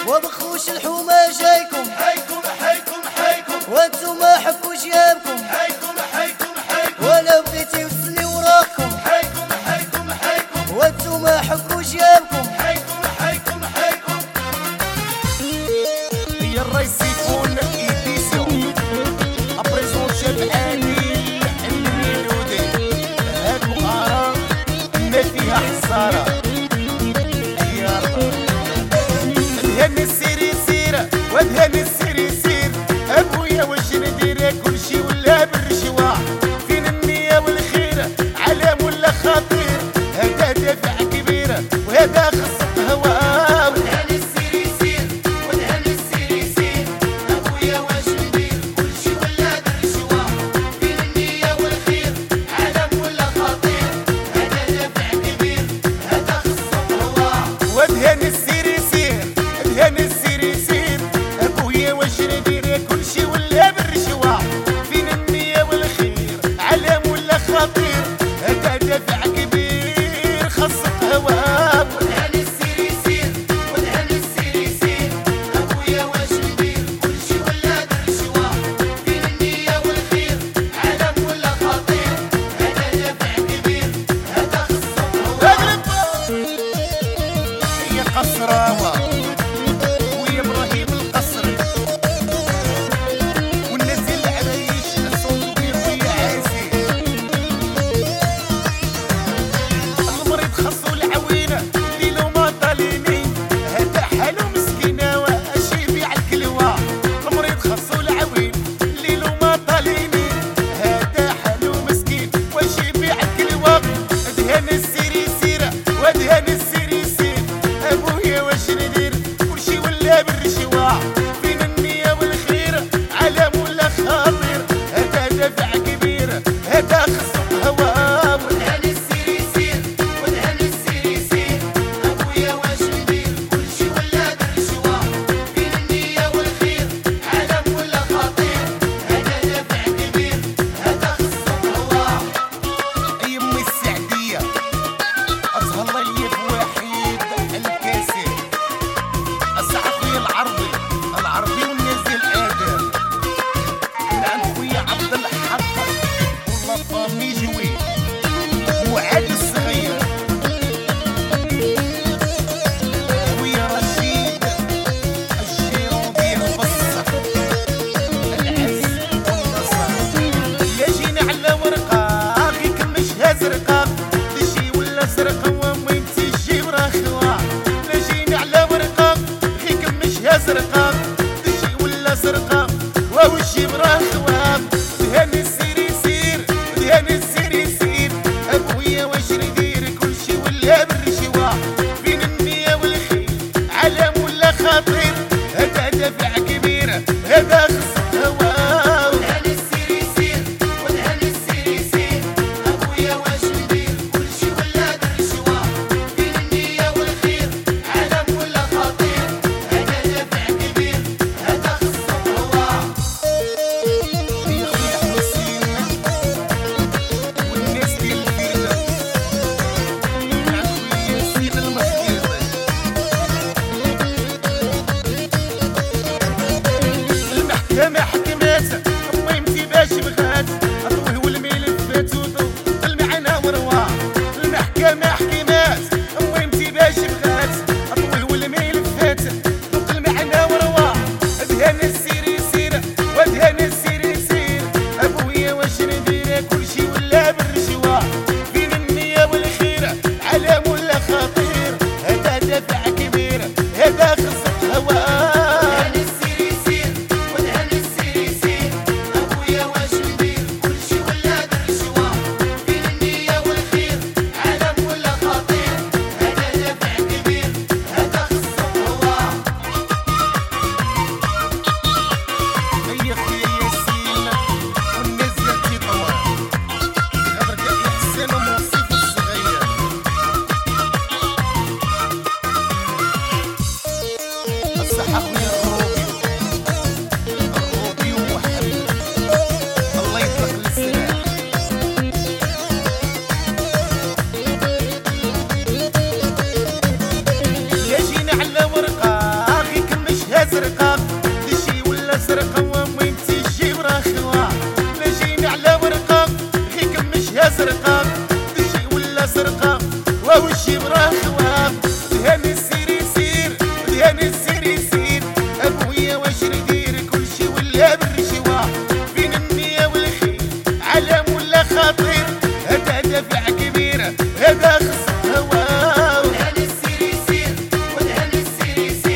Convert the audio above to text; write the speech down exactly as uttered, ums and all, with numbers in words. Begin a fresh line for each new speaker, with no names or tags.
وبخوش الحومة جايكم
حيكم حيكم حيكم
وانتو ما حبوش جابكم
حيكم حيكم حيكم
ولا بغيتي وصلي وراكم
حيكم حيكم حيكم
وانتو ما حبوش جابكم
حيكم حيكم حيكم. هي الرئيس يكون إيديسيون أبريزون شاب عادل الميلودي هاد الآراء ما فيها حصارة يا رب. ادهني السير يسير وادهني السير يسير أبويا واش ندير كلشي ولا بالرشوة فين النية والخير علام ولا خطير هذا دافع كبير وهذا خص هواه.
ودهني السير يسير ودهني السير يسير أبويا واش ندير كلشي ولا بالرشوة فين النية والخير علام ولا خطير هذا دافع كبير هذا خص هواه.
ودهني السير يسير ادهني السير يسير أبويا واش ندير كلشي ولا بالرشوة فين النية والخير علام ولا خطير هذا دافع كبير خصك هواه.
ودهني السير يسير ودهني السير يسير أبويا واش ندير كلشي ولا بالرشوة فين النية والخير علام ولا خطير هذا دافع كبير هذا خص هواه.
هي قصراوة ويا ابراهيم القصري والناس العرايش الصوت كبير ويا عاسي المريض خصو العوينة ليلو ما طاليني هذا حالو مسكينة واش يبيع الكلوة. المريض خصو العوين ليلو ما طاليني هذا حالو مسكين واش يبيع الكلوة. ادهن السير يسير وادهن السير يسير أبويا واش ندير كلشي ولا بالرشوة فين النية والخير علام ولا خاطر هذا دافع كبير هذا خص هواه.
ودهني السير يسير ودهني السير يسير أبويا واش ندير كلشي ولا بالرشوة فين النية والخير علام ولا خطير هذا دافع كبير هذا خص هواه.
يمي السعدية أتهلي بوحيد الكاسر الصحفي العربي العربي والنازل آدم عند خويا عبد الحق والله فامي جوي وعاد الصغير خويا رشيد الجيروبي البصر العز والنصر يا جينا على ورقة غيك مش زرقاء تجي ولا زرقاء وامي تجي ورخوة لا جينا على ورقة غيك مش زرقاء تجي ولا زرقاء ووجي ورخوة. دهني السير يسير دهني السير يسير أبويا واش ندير كلشي ولا بالرشوة فين النية والخير علام ولا خطير هذا دافع كبير هذا خص هواه.
ودهني السير يسير ودهني السير يسير أبويا واش ندير كلشي ولا بالرشوة فين النية والخير علام ولا خطير هذا دافع كبير هذا خص هواه. السير يسير